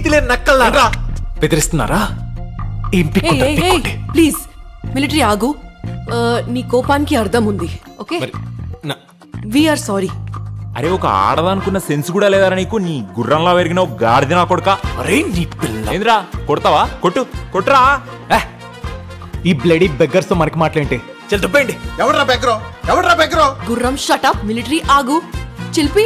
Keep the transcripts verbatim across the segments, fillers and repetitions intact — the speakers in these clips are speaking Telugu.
నీతి లేని నక్కల్లారా బెదిరిస్తున్నారా? ఏం పిక్కుంటారు, పిక్కోండి. ప్లీజ్ మిలిటరీ ఆగు. ఆ, నీ కోపానికి అర్థం ఉంది. ఓకే, మరి నా- వీఆర్ సారీ. అరే ఒక ఆడదానుకున్న సెన్స్ కూడా లేదరా నీకు? నీ గుర్రంలా పెరిగిన ఒక గాడిద నా కొడుక. అరే నీ పిల్ల ఏంద్రా కొడతావా? కొట్టు కొట్టురా. ఏ, ఈ బ్లడీ బెగ్గర్స్ తో మనకి మాట్లాంటి చల్ దుబ్బేయండి. ఎవడ్రా బెగ్రో ఎవడ్రా బెగ్రో గుర్రం షటప్. మిలిటరీ ఆగు. చిల్పి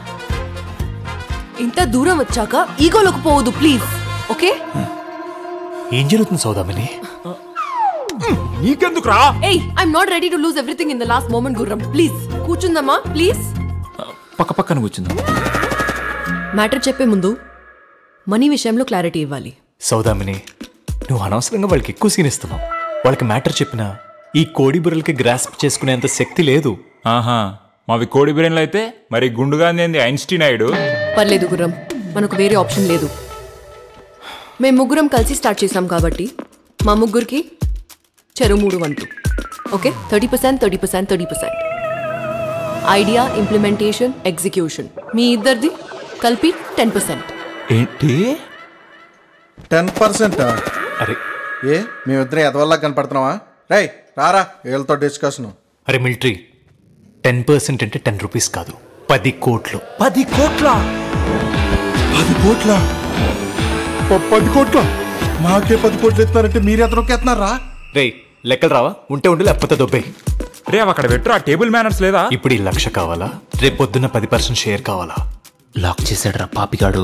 ఇంత దూరం వచ్చాక ఈగోలోకి పోవద్దు ప్లీజ్. ఓకే, ఏం జరుగుతుంది సౌదామిని? నీకెందుకు రా? ఏయ్ I'm not ready to lose everything in the last moment. గుర్రం ప్లీజ్ కూర్చుందమ్మా ప్లీజ్. పక్క పక్కన కూర్చుందాం. మ్యాటర్ చెప్పే ముందు మనీ విషయంలో క్లారిటీ ఇవ్వాలి. సౌదామిని, నువ్వు అనవసరంగా వాళ్ళకి ఎక్కువ సీన్ ఇస్తున్నావు. వాళ్ళకి మ్యాటర్ చెప్పినా ఈ కోడి బుర్రలకి గ్రాస్ప్ చేసుకునేంత శక్తి లేదు. ఆహా, మావి కోడి బిర్యానీలు అయితే మరి గుండుగా ఏంది ఐన్స్టీన్ అయ్యాడు. పర్లేదు గుర్రం, మనకు వేరే ఆప్షన్ లేదు. మేము ముగ్గురం కలిసి స్టార్ట్ చేసాం కాబట్టి మా ముగ్గురికి చెరు మూడు వంతు. Okay, thirty percent thirty percent thirty percent idea, implementation, execution మీ ఇద్దరిది కలిపి టెన్ పర్సెంట్. ఏంటి? టెన్ పర్సెంట్ అరే ఏ మేమిద్దరం ఎదవల్లా కనపడుతున్నావా? రై రారా వీళ్ళతో డిస్కషన్. అరే మిలిటరీ, టెన్ పర్సెంట్ అంటే టెన్ రూపీస్ కాదు, పది కోట్లు. పది కోట్ల పది కోట్ల పది కోట్ల మాకే పది కోట్లు ఎత్తున్నారంటే మీరు ఎతనొక్క ఎత్తున్నారా? రే లెక్కలు రావా? ఉంటే ఉండు, లేకపోతే దొబ్బే. రే అక్కడ పెట్టు. ఆ టేబుల్ మేనర్స్ లేదా? ఇప్పుడు ఈ లక్ష కావాలా? రేపు పొద్దున్న పది పర్సెంట్ షేర్ కావాలా? లాక్ చేశాడు రా పాపిగాడు.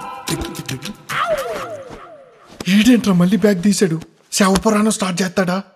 ఈడేంట్రా మళ్ళీ బ్యాగ్ తీసాడు? శవపురాణం స్టార్ట్ చేస్తాడా?